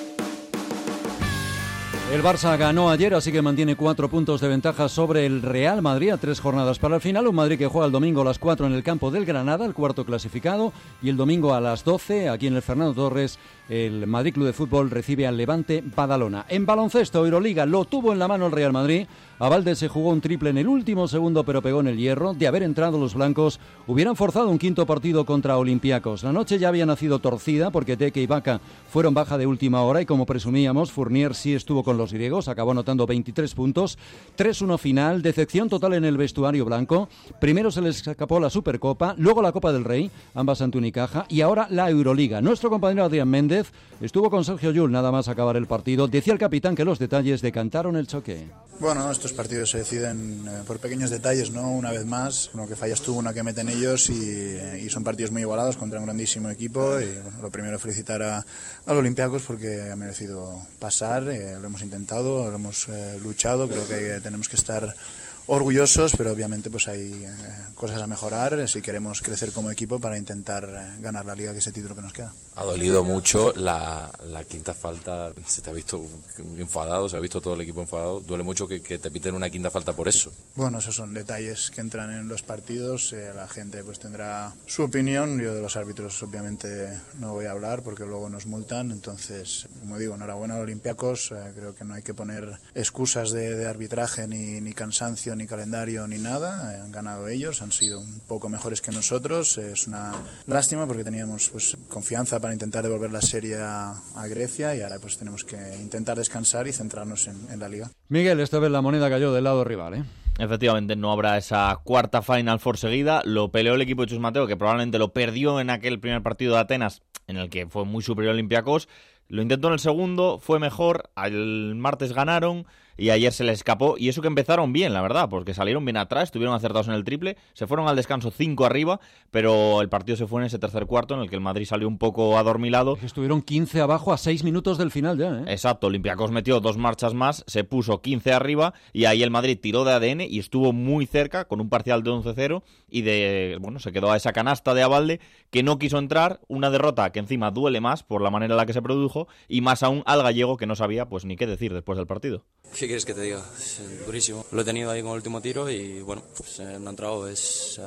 El Barça ganó ayer, así que mantiene 4 puntos de ventaja sobre el Real Madrid a 3 jornadas para el final. Un Madrid que juega el domingo a las 4 en el campo del Granada, el cuarto clasificado, y el domingo a las 12, aquí en el Fernando Torres, el Madrid Club de Fútbol recibe al Levante Badalona. En baloncesto, Euroliga, lo tuvo en la mano el Real Madrid. Abalde se jugó un triple en el último segundo, pero pegó en el hierro. De haber entrado los blancos, hubieran forzado un quinto partido contra Olympiacos. La noche ya había nacido torcida porque Teke y Vaca fueron baja de última hora y, como presumíamos, Fournier sí estuvo con los griegos, acabó anotando 23 puntos, 3-1 final, decepción total en el vestuario blanco. Primero se les escapó la Supercopa, luego la Copa del Rey, ambas ante Unicaja, y ahora la Euroliga. Nuestro compañero Adrián Méndez estuvo con Sergio Llull nada más acabar el partido. Decía el capitán que los detalles decantaron el choque. Bueno, estos partidos se deciden por pequeños detalles, ¿no? Una vez más, uno que fallas tú, uno que meten ellos, y son partidos muy igualados contra un grandísimo equipo. Y bueno, lo primero, felicitar a los Olympiacos porque ha merecido pasar, lo hemos intentado, lo hemos luchado, creo que tenemos que estar orgullosos, pero obviamente pues hay cosas a mejorar si queremos crecer como equipo para intentar ganar la Liga, que es el título que nos queda. Ha dolido mucho la quinta falta, se te ha visto enfadado, se ha visto todo el equipo enfadado, duele mucho que te piten una quinta falta por eso. Bueno, esos son detalles que entran en los partidos, la gente pues tendrá su opinión, yo de los árbitros obviamente no voy a hablar porque luego nos multan, entonces, como digo, enhorabuena a los Olympiacos, creo que no hay que poner excusas de arbitraje ni cansancio, ni calendario, ni nada, han ganado ellos, han sido un poco mejores que nosotros, es una lástima porque teníamos pues confianza para intentar devolver la serie a Grecia y ahora pues tenemos que intentar descansar y centrarnos en la Liga. Miguel, esta vez la moneda cayó del lado rival, ¿eh? Efectivamente, no habrá esa cuarta Final Four seguida, lo peleó el equipo de Chus Mateo, que probablemente lo perdió en aquel primer partido de Atenas, en el que fue muy superior a Olympiacos. Lo intentó en el segundo, fue mejor, el martes ganaron y ayer se les escapó, y eso que empezaron bien, la verdad, porque salieron bien atrás, estuvieron acertados en el triple, se fueron al descanso 5 arriba, pero el partido se fue en ese tercer cuarto en el que el Madrid salió un poco adormilado. Estuvieron 15 abajo a 6 minutos del final ya, ¿eh? Exacto, Olympiacos metió 2 marchas más, se puso 15 arriba y ahí el Madrid tiró de ADN y estuvo muy cerca con un parcial de 11-0 y se quedó a esa canasta de Abalde que no quiso entrar, una derrota que encima duele más por la manera en la que se produjo y más aún al gallego que no sabía pues ni qué decir después del partido. ¿Qué quieres que te diga? Es durísimo. Lo he tenido ahí con el último tiro y bueno, pues no ha entrado. Es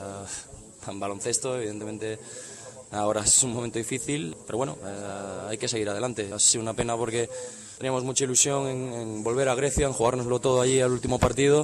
en baloncesto, evidentemente ahora es un momento difícil, pero bueno, hay que seguir adelante. Ha sido una pena porque teníamos mucha ilusión en volver a Grecia, en jugárnoslo todo allí al último partido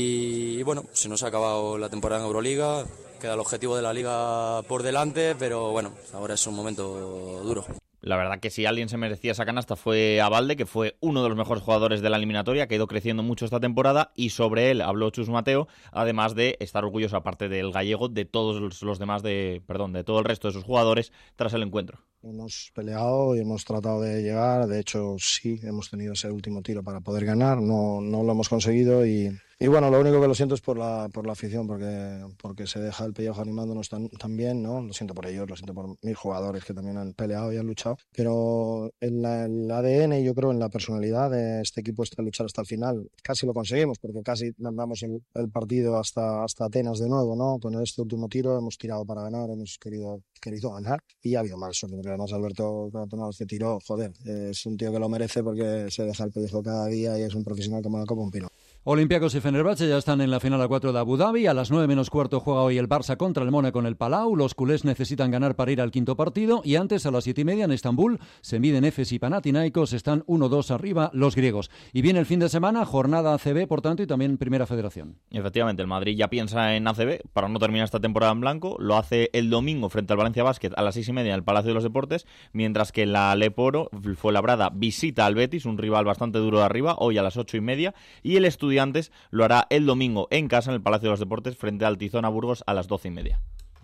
y bueno, se nos ha acabado la temporada en Euroliga, queda el objetivo de la Liga por delante, pero bueno, ahora es un momento duro. La verdad que si alguien se merecía esa canasta fue Abalde, que fue uno de los mejores jugadores de la eliminatoria, que ha ido creciendo mucho esta temporada, y sobre él habló Chus Mateo, además de estar orgulloso, aparte del gallego, de todos los demás, de todo el resto de sus jugadores tras el encuentro. Hemos peleado y hemos tratado de llegar. De hecho, sí, hemos tenido ese último tiro para poder ganar. No lo hemos conseguido y bueno, lo único que lo siento es por la afición, porque se deja el pellejo animándonos tan bien, ¿no? Lo siento por ellos, lo siento por mis jugadores que también han peleado y han luchado. Pero en el ADN y yo creo en la personalidad de este equipo está luchar hasta el final. Casi lo conseguimos, porque casi mandamos el partido hasta Atenas de nuevo, ¿no? Con este último tiro hemos tirado para ganar, hemos querido ganar y ha habido mal suerte, porque además Alberto, cuando ha tomado este tiro, joder, es un tío que lo merece porque se deja el pellejo cada día y es un profesional como un pino. Olympiacos y Fenerbahce ya están en la final a 4 de Abu Dhabi. A las 9 menos cuarto juega hoy el Barça contra el Mónaco en el Palau. Los culés necesitan ganar para ir al quinto partido. Y antes, a las 7:30 en Estambul, se miden Efes y Panathinaikos. Están 1-2 arriba los griegos. Y viene el fin de semana, jornada ACB, por tanto, y también Primera Federación. Efectivamente, el Madrid ya piensa en ACB para no terminar esta temporada en blanco. Lo hace el domingo frente al Valencia Basket a las 6:30 en el Palacio de los Deportes. Mientras que la Leporo, Fuenlabrada, visita al Betis, un rival bastante duro de arriba, hoy a las 8:30. Y el Estudiantes lo hará el domingo en casa en el Palacio de los Deportes frente al Tizona Burgos a las 12:30.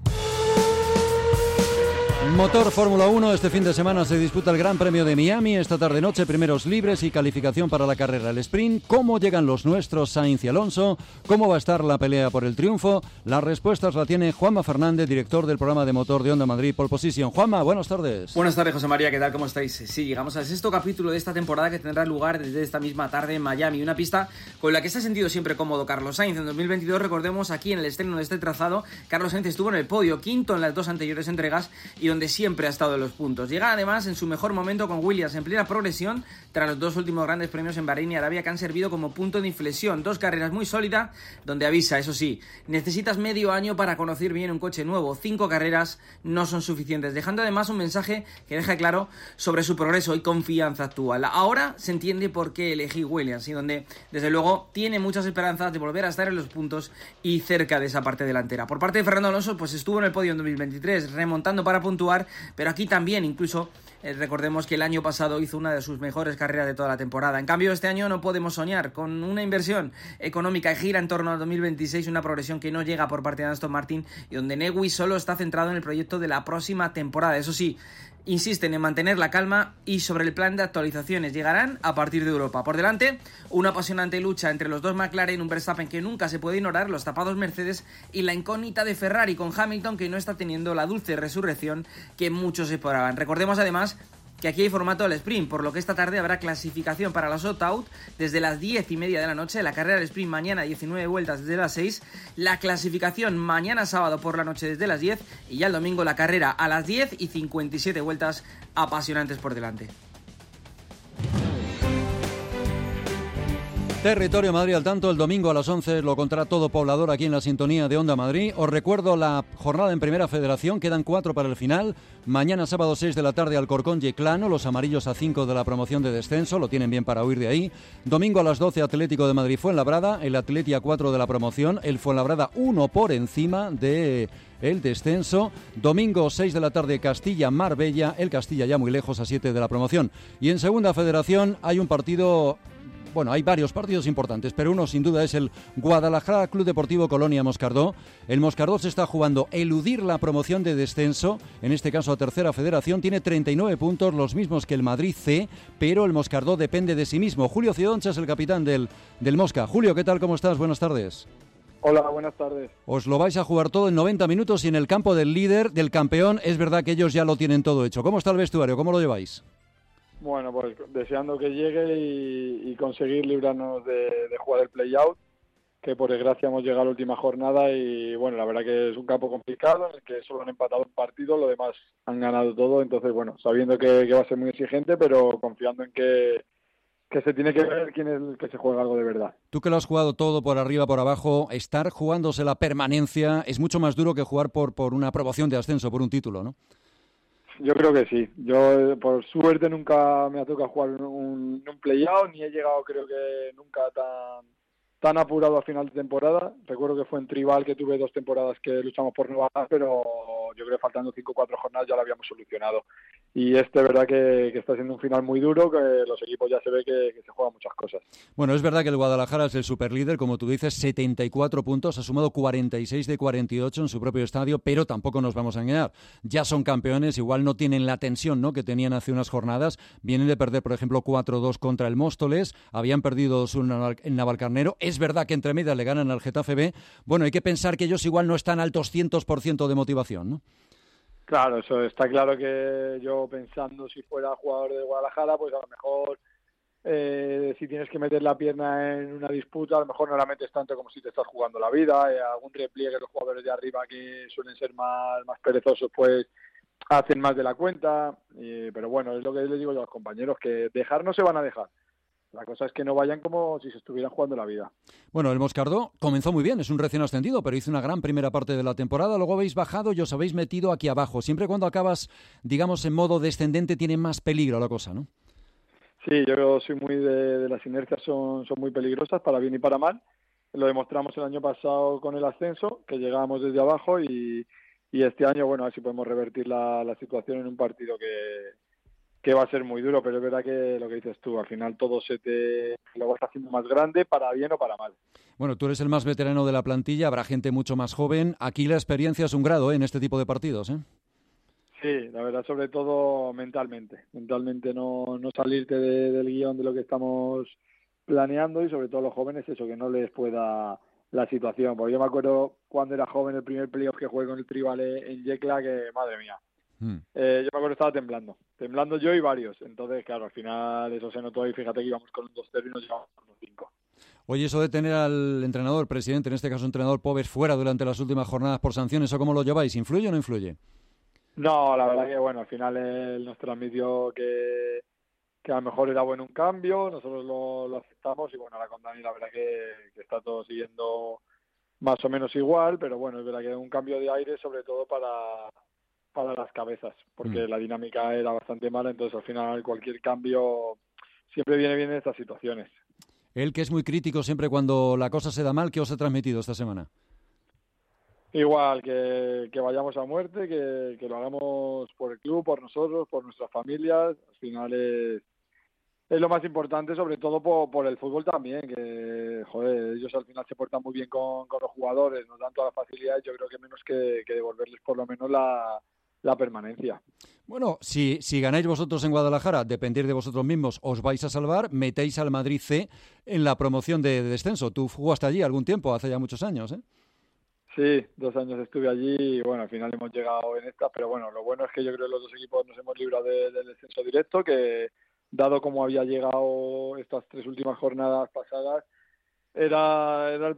Motor Fórmula 1, este fin de semana se disputa el Gran Premio de Miami, esta tarde-noche primeros libres y calificación para la carrera, el sprint. ¿Cómo llegan los nuestros Sainz y Alonso? ¿Cómo va a estar la pelea por el triunfo? Las respuestas la tiene Juanma Fernández, director del programa de motor de Onda Madrid Pole Position. Juanma, buenas tardes. Buenas tardes, José María, ¿qué tal? ¿Cómo estáis? Sí, llegamos al sexto capítulo de esta temporada que tendrá lugar desde esta misma tarde en Miami, una pista con la que se ha sentido siempre cómodo Carlos Sainz. En 2022, recordemos, aquí en el estreno de este trazado, Carlos Sainz estuvo en el podio, quinto en las dos anteriores entregas y donde siempre ha estado en los puntos. Llega además en su mejor momento con Williams en plena progresión tras los dos últimos grandes premios en Bahrein y Arabia que han servido como punto de inflexión. Dos carreras muy sólidas donde avisa, eso sí, necesitas medio año para conocer bien un coche nuevo. 5 carreras no son suficientes, dejando además un mensaje que deja claro sobre su progreso y confianza actual. Ahora se entiende por qué elegí Williams y donde desde luego tiene muchas esperanzas de volver a estar en los puntos y cerca de esa parte delantera. Por parte de Fernando Alonso, pues estuvo en el podio en 2023 remontando para puntuar, pero aquí también incluso recordemos que el año pasado hizo una de sus mejores carreras de toda la temporada. En cambio, este año no podemos soñar con una inversión económica que gira en torno al 2026, una progresión que no llega por parte de Aston Martin y donde Newey solo está centrado en el proyecto de la próxima temporada. Eso sí, insisten en mantener la calma y sobre el plan de actualizaciones llegarán a partir de Europa. Por delante, una apasionante lucha entre los dos McLaren, un Verstappen que nunca se puede ignorar, los tapados Mercedes y la incógnita de Ferrari con Hamilton que no está teniendo la dulce resurrección que muchos esperaban. Recordemos además que aquí hay formato del sprint, por lo que esta tarde habrá clasificación para la shootout desde las 10:30 de la noche, la carrera del sprint mañana 19 vueltas desde las 6, la clasificación mañana sábado por la noche desde las 10 y ya el domingo la carrera a las 10 y 57 vueltas apasionantes por delante. Territorio Madrid al tanto, el domingo a las 11 lo contará todo poblador aquí en la sintonía de Onda Madrid. Os recuerdo la jornada en Primera Federación, quedan 4 para el final. Mañana sábado 6 de la tarde Alcorcón Yeclano, los amarillos a 5 de la promoción de descenso, lo tienen bien para huir de ahí. Domingo a las 12 Atlético de Madrid Fuenlabrada, el Atleti a 4 de la promoción, el Fuenlabrada 1 por encima de el descenso. Domingo 6 de la tarde Castilla-Marbella, el Castilla ya muy lejos a 7 de la promoción. Y en Segunda Federación hay un partido... Bueno, hay varios partidos importantes, pero uno sin duda es el Guadalajara Club Deportivo Colonia Moscardó. El Moscardó se está jugando eludir la promoción de descenso, en este caso a Tercera Federación, tiene 39 puntos, los mismos que el Madrid C, pero el Moscardó depende de sí mismo. Julio Cidoncha es el capitán del Mosca. Julio, ¿qué tal? ¿Cómo estás? Buenas tardes. Hola, buenas tardes. Os lo vais a jugar todo en 90 minutos y en el campo del líder, del campeón, es verdad que ellos ya lo tienen todo hecho. ¿Cómo está el vestuario? ¿Cómo lo lleváis? Bueno, pues deseando que llegue y conseguir librarnos de jugar el play-out, que por desgracia hemos llegado a la última jornada y bueno, la verdad que es un campo complicado en el que solo han empatado un partido, lo demás han ganado todo, entonces bueno, sabiendo que va a ser muy exigente, pero confiando en que se tiene que ver quién es el que se juega algo de verdad. Tú que lo has jugado todo por arriba, por abajo, estar jugándose la permanencia es mucho más duro que jugar por una promoción de ascenso, por un título, ¿no? Yo creo que sí. Yo, por suerte, nunca me ha tocado jugar un play-out, ni he llegado, creo que nunca tan apurado a final de temporada. Recuerdo que fue en Tribal que tuve 2 temporadas que luchamos por no bajar, pero yo creo que faltando 5 o 4 jornadas ya lo habíamos solucionado. Y verdad que está siendo un final muy duro, que los equipos ya se ve que se juegan muchas cosas. Bueno, es verdad que el Guadalajara es el superlíder, como tú dices, 74 puntos, ha sumado 46 de 48 en su propio estadio, pero tampoco nos vamos a engañar. Ya son campeones, igual no tienen la tensión, ¿no?, que tenían hace unas jornadas. Vienen de perder, por ejemplo, 4-2 contra el Móstoles, habían perdido 2-1 en Navalcarnero. Es verdad que entre medias le ganan al Getafe B. Bueno, hay que pensar que ellos igual no están al 200% de motivación, ¿no? Claro, eso está claro que yo pensando si fuera jugador de Guadalajara, pues a lo mejor si tienes que meter la pierna en una disputa, a lo mejor no la metes tanto como si te estás jugando la vida. Algún repliegue, los jugadores de arriba que suelen ser más perezosos, pues hacen más de la cuenta. Pero bueno, es lo que les digo yo a los compañeros, que dejar no se van a dejar. La cosa es que no vayan como si se estuvieran jugando la vida. Bueno, el Moscardó comenzó muy bien, es un recién ascendido, pero hizo una gran primera parte de la temporada. Luego habéis bajado y os habéis metido aquí abajo. Siempre cuando acabas, digamos, en modo descendente tiene más peligro la cosa, ¿no? Sí, yo soy muy de las inercias, son muy peligrosas para bien y para mal. Lo demostramos el año pasado con el ascenso, que llegábamos desde abajo y este año, bueno, a ver si podemos revertir la situación en un partido que va a ser muy duro, pero es verdad que lo que dices tú, al final todo lo vas haciendo más grande, para bien o para mal. Bueno, tú eres el más veterano de la plantilla, habrá gente mucho más joven. Aquí la experiencia es un grado, en este tipo de partidos, ¿eh? Sí, la verdad, sobre todo mentalmente no salirte del guión de lo que estamos planeando, y sobre todo los jóvenes, eso, que no les pueda la situación. Porque yo me acuerdo cuando era joven, el primer playoff que jugué con el Tribal en Yecla, que madre mía. Yo me acuerdo que estaba temblando yo y varios. Entonces, claro, al final eso se notó y fíjate que íbamos con un 2-0 y nos llevamos con un 5. Oye, eso de tener al entrenador, presidente, en este caso entrenador Pobes, fuera durante las últimas jornadas por sanciones, ¿o cómo lo lleváis? ¿Influye o no influye? No, la verdad que, bueno, al final él nos transmitió que a lo mejor era bueno un cambio, nosotros lo aceptamos y bueno, ahora con Dani la verdad que está todo siguiendo más o menos igual, pero bueno, es verdad que un cambio de aire sobre todo para las cabezas, porque la dinámica era bastante mala, entonces al final cualquier cambio siempre viene bien en estas situaciones. Él, que es muy crítico siempre cuando la cosa se da mal, ¿qué os ha transmitido esta semana? Igual, que vayamos a muerte, que lo hagamos por el club, por nosotros, por nuestras familias. Al final es lo más importante, sobre todo por el fútbol también, que joder, ellos al final se portan muy bien con los jugadores, nos dan todas las facilidades. Yo creo que menos que devolverles por lo menos la permanencia. Bueno, si ganáis vosotros en Guadalajara, depender de vosotros mismos, os vais a salvar, metéis al Madrid C en la promoción de descenso. Tú jugaste allí algún tiempo, hace ya muchos años, ¿eh? Sí, 2 años estuve allí y bueno, al final hemos llegado en esta, pero bueno, lo bueno es que yo creo que los dos equipos nos hemos librado del descenso directo, que dado como había llegado estas 3 últimas jornadas pasadas, era el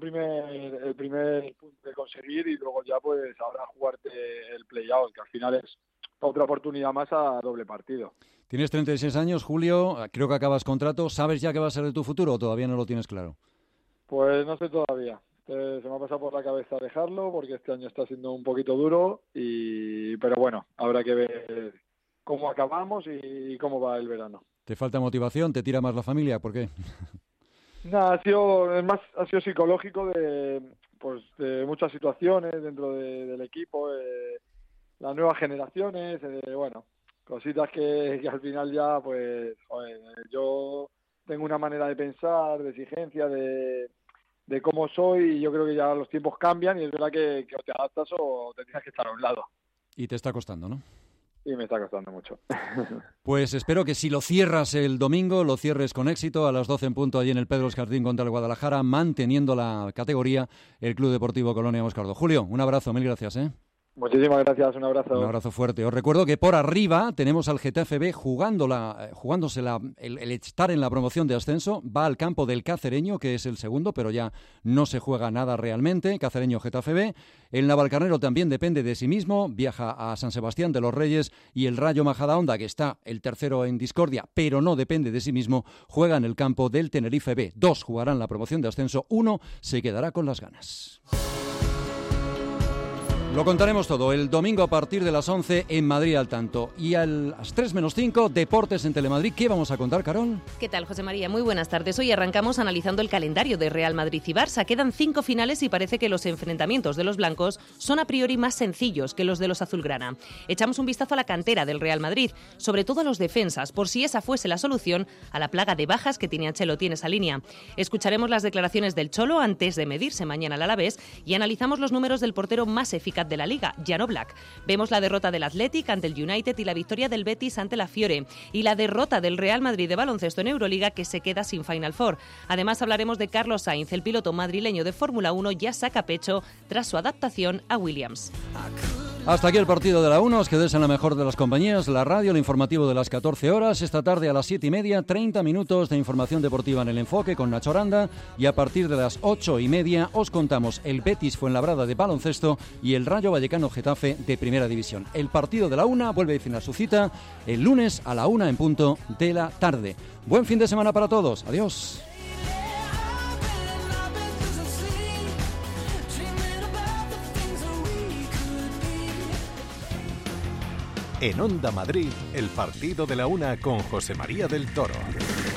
primer punto de conseguir, y luego ya pues ahora jugarte el play-out, que al final es otra oportunidad más a doble partido. Tienes 36 años, Julio, creo que acabas contrato. ¿Sabes ya qué va a ser de tu futuro o todavía no lo tienes claro? Pues no sé todavía. Se me ha pasado por la cabeza dejarlo porque este año está siendo un poquito duro, pero bueno, habrá que ver cómo acabamos y cómo va el verano. ¿Te falta motivación? ¿Te tira más la familia? ¿Por qué? Nada, ha sido psicológico de muchas situaciones dentro del equipo, las nuevas generaciones, bueno, cositas que al final ya, pues, joder, yo tengo una manera de pensar, de exigencia, de cómo soy, y yo creo que ya los tiempos cambian y es verdad que o te adaptas o te tienes que estar a un lado. Y te está costando, ¿no? Sí, me está costando mucho. Pues espero que si lo cierras el domingo, lo cierres con éxito a las 12 en punto allí en el Pedro Escardín contra el Guadalajara, manteniendo la categoría el Club Deportivo Colonia Moscardó. Julio, un abrazo, mil gracias, ¿eh? Muchísimas gracias, un abrazo. Un abrazo fuerte. Os recuerdo que por arriba tenemos al Getafe B jugándose el estar en la promoción de ascenso. Va al campo del Cacereño, que es el segundo, pero ya no se juega nada realmente. Cacereño, Getafe B. El Navalcarnero también depende de sí mismo. Viaja a San Sebastián de los Reyes, y el Rayo Majadahonda, que está el tercero en discordia, pero no depende de sí mismo, juega en el campo del Tenerife B. 2 jugarán la promoción de ascenso, 1 se quedará con las ganas. Lo contaremos todo el domingo a partir de las 11 en Madrid al tanto. Y a las 3 menos 5, Deportes en Telemadrid. ¿Qué vamos a contar, Carol? ¿Qué tal, José María? Muy buenas tardes. Hoy arrancamos analizando el calendario de Real Madrid y Barça. Quedan 5 finales y parece que los enfrentamientos de los blancos son a priori más sencillos que los de los azulgrana. Echamos un vistazo a la cantera del Real Madrid, sobre todo a los defensas, por si esa fuese la solución a la plaga de bajas que tiene Ancelotti en esa línea. Escucharemos las declaraciones del Cholo antes de medirse mañana al Alavés y analizamos los números del portero más eficaz de la Liga, Jan Oblak. Vemos la derrota del Athletic ante el United y la victoria del Betis ante la Fiore, y la derrota del Real Madrid de baloncesto en Euroliga, que se queda sin Final Four. Además hablaremos de Carlos Sainz, el piloto madrileño de Fórmula 1 ya saca pecho tras su adaptación a Williams. Hasta aquí el partido de la 1, os quedéis en la mejor de las compañías, la radio, el informativo de las 14 horas, esta tarde a las 7:30, 30 minutos de información deportiva en el enfoque con Nacho Aranda, y a partir de las 8:30 os contamos el Betis Fuenlabrada de baloncesto y el Rayo Vallecano Getafe de Primera División. El partido de la 1 vuelve a definir su cita el lunes a la 1 en punto de la tarde. Buen fin de semana para todos, adiós. En Onda Madrid, el partido de la 1 con José María del Toro.